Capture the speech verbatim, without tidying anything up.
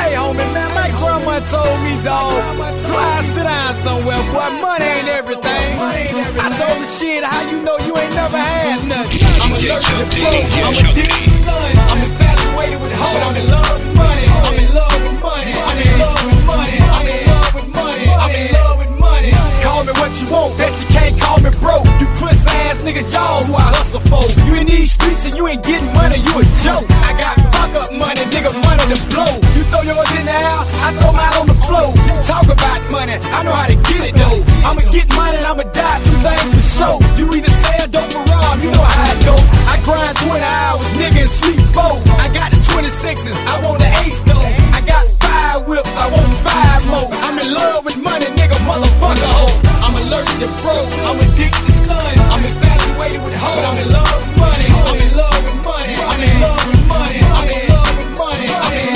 Hey, homie, man, my grandma told me, dawg, fly, sit down somewhere, boy, money ain't everything. I told her, shit, how you know you ain't never had nothing? I'm allergic to flow, I'm addicted to stun, I'm infatuated with hoes, I'm in love with money, I'm in love with money, I'm in love with money, I'm in love with money, I'm in love with money. Call me what you want, bet you can't call me broke. You puss ass niggas, y'all who I hustle for. You in these streets and you ain't getting money, you a joke. I got fuck up money, nigga, money to blow. You throw yours in the air, I throw mine on the floor. You talk about money, I know how to get it though. I'ma get money and I'ma die, two things for sure. You either sell dope or rob, you know how it goes. I grind twenty hours, nigga, and sleep four. I got the twenty-sixes, I want the eights though. I got five whips, I want five more. I'm in love with money, nigga, motherfucker hoe. I'm allergic to broke, I'm addicted to stun, I'm infatuated with hoes, I'm in love